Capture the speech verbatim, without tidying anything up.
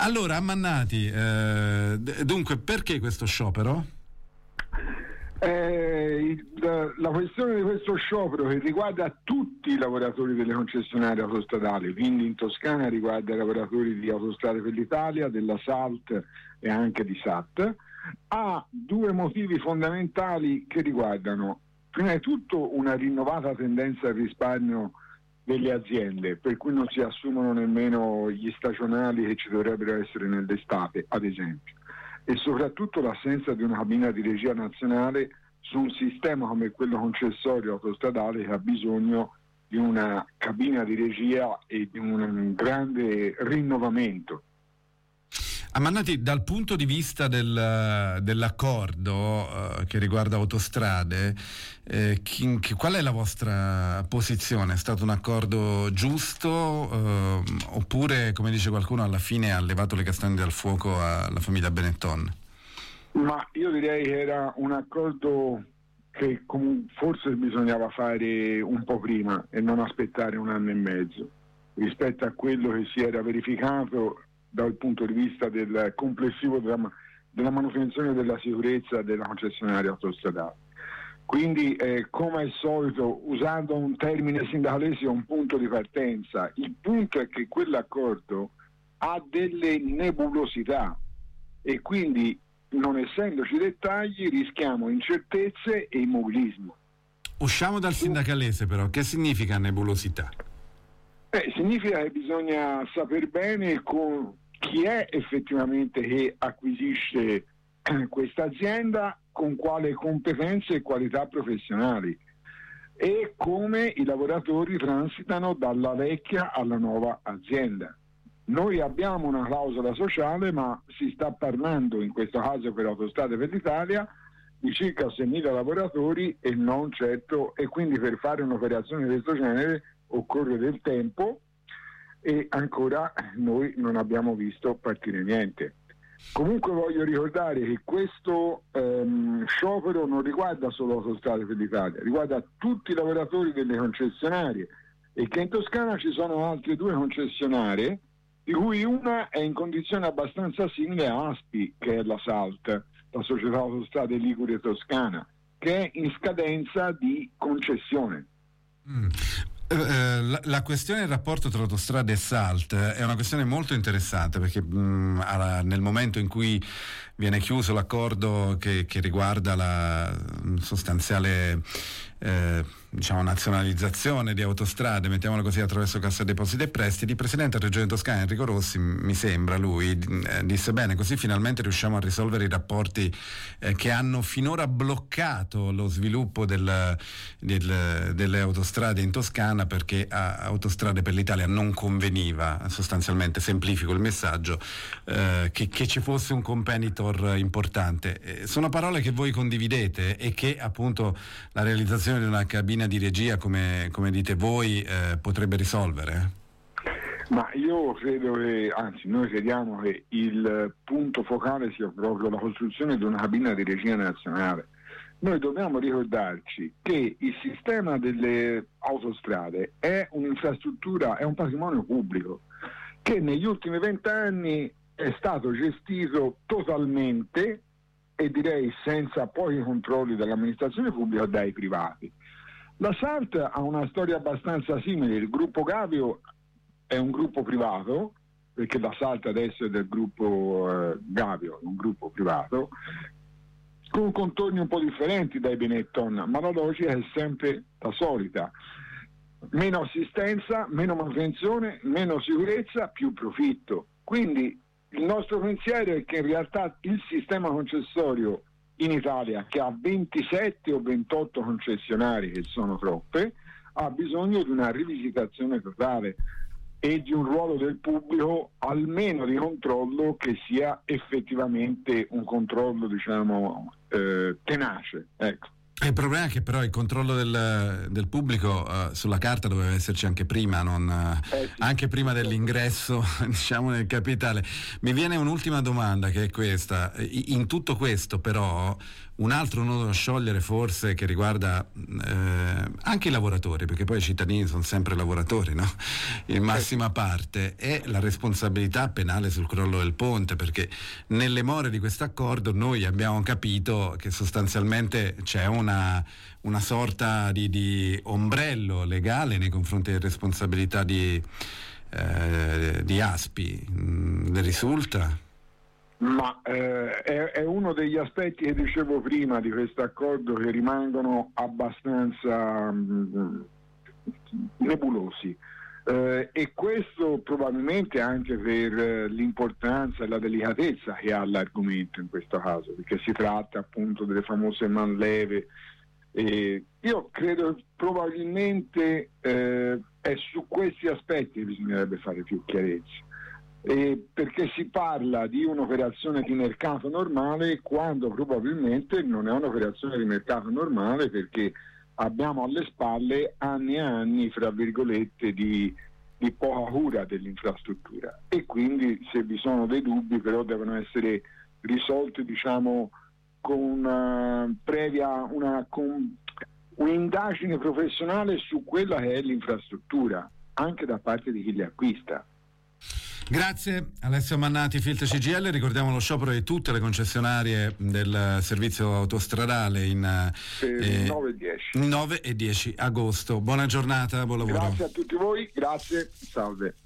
Allora, Ammannati, eh, dunque, perché questo sciopero? Eh, la, la questione di questo sciopero, che riguarda tutti i lavoratori delle concessionarie autostradali, quindi in Toscana riguarda i lavoratori di Autostrade per l'Italia, della SALT e anche di S A T, ha due motivi fondamentali che riguardano prima di tutto una rinnovata tendenza al risparmio delle aziende, per cui non si assumono nemmeno gli stagionali che ci dovrebbero essere nell'estate, ad esempio, e soprattutto l'assenza di una cabina di regia nazionale su un sistema come quello concessorio autostradale, che ha bisogno di una cabina di regia e di un grande rinnovamento. Ammannati, dal punto di vista del, dell'accordo eh, che riguarda Autostrade, eh, chi, chi, qual è la vostra posizione? È stato un accordo giusto eh, oppure, come dice qualcuno, alla fine ha levato le castagne dal fuoco alla famiglia Benetton? Ma io direi che era un accordo che com- forse bisognava fare un po' prima e non aspettare un anno e mezzo rispetto a quello che si era verificato dal punto di vista del complessivo della, della manutenzione della sicurezza della concessionaria autostradale. Quindi, eh, come al solito, usando un termine sindacalese, un punto di partenza. Il punto è che quell'accordo ha delle nebulosità e quindi, non essendoci dettagli, rischiamo incertezze e immobilismo. Usciamo dal sindacalese però, che significa nebulosità? Eh, significa che bisogna saper bene con chi è effettivamente che acquisisce questa azienda, con quale competenze e qualità professionali e come i lavoratori transitano dalla vecchia alla nuova azienda. Noi abbiamo una clausola sociale, ma si sta parlando, in questo caso per Autostrade per l'Italia, di circa seimila lavoratori e non certo, e quindi per fare un'operazione di questo genere occorre del tempo e ancora noi non abbiamo visto partire niente. Comunque voglio ricordare che questo ehm, sciopero non riguarda solo Autostrade per l'Italia, riguarda tutti i lavoratori delle concessionarie e che in Toscana ci sono altre due concessionarie, di cui una è in condizione abbastanza simile a Aspi, che è la SALT, la Società Autostrade Ligure Toscana, che è in scadenza di concessione. Mm. La, la questione del rapporto tra Autostrade e SALT è una questione molto interessante perché mh, alla, nel momento in cui viene chiuso l'accordo che, che riguarda la sostanziale eh, diciamo nazionalizzazione di Autostrade, mettiamolo così, attraverso Cassa Depositi e Prestiti, il presidente della Regione Toscana Enrico Rossi, mi sembra lui, eh, disse bene, così finalmente riusciamo a risolvere i rapporti eh, che hanno finora bloccato lo sviluppo del, del, delle autostrade in Toscana, perché a Autostrade per l'Italia non conveniva, sostanzialmente, semplifico il messaggio, eh, che, che ci fosse un competitor importante. Eh, sono parole che voi condividete e che appunto la realizzazione di una cabina di regia, come, come dite voi, eh, potrebbe risolvere? Ma io credo che, anzi noi crediamo che il punto focale sia proprio la costruzione di una cabina di regia nazionale. Noi dobbiamo ricordarci che il sistema delle autostrade è un'infrastruttura, è un patrimonio pubblico che negli ultimi vent'anni è stato gestito totalmente e direi senza poi controlli dell'amministrazione pubblica dai privati. La SALT ha una storia abbastanza simile, il gruppo Gavio è un gruppo privato, perché la SALT adesso è del gruppo eh, Gavio, un gruppo privato, con contorni un po' differenti dai Benetton, ma la logica è sempre la solita: meno assistenza, meno manutenzione, meno sicurezza, più profitto. Quindi il nostro pensiero è che in realtà il sistema concessorio in Italia, che ha ventisette o ventotto concessionarie, che sono troppe, ha bisogno di una rivisitazione totale e di un ruolo del pubblico, almeno di controllo, che sia effettivamente un controllo, diciamo, eh, tenace. Ecco. Il problema è che però il controllo del, del pubblico uh, sulla carta doveva esserci anche prima, non, uh, eh sì. anche prima dell'ingresso diciamo nel capitale. Mi viene un'ultima domanda, che è questa: in tutto questo però Un altro nodo da sciogliere forse, che riguarda eh, anche i lavoratori, perché poi i cittadini sono sempre lavoratori, no? In massima parte, è la responsabilità penale sul crollo del ponte, perché nelle more di questo accordo noi abbiamo capito che sostanzialmente c'è una, una sorta di, di ombrello legale nei confronti delle responsabilità di, eh, di Aspi. Mm, risulta? Ma eh, è, è uno degli aspetti che dicevo prima di questo accordo che rimangono abbastanza mh, nebulosi. Eh, e questo probabilmente anche per eh, l'importanza e la delicatezza che ha l'argomento in questo caso, perché si tratta appunto delle famose manleve. Eh, io credo che probabilmente eh, è su questi aspetti che bisognerebbe fare più chiarezza. Eh, perché si parla di un'operazione di mercato normale quando probabilmente non è un'operazione di mercato normale, perché abbiamo alle spalle anni e anni, fra virgolette, di, di poca cura dell'infrastruttura, e quindi se vi sono dei dubbi però devono essere risolti, diciamo, con una previa una, con un'indagine professionale su quella che è l'infrastruttura, anche da parte di chi li acquista. Grazie Alessio Mannati, Filt C G I L. Ricordiamo lo sciopero di tutte le concessionarie del servizio autostradale in eh, nove e dieci agosto. Buona giornata, buon lavoro. Grazie a tutti voi, grazie, salve.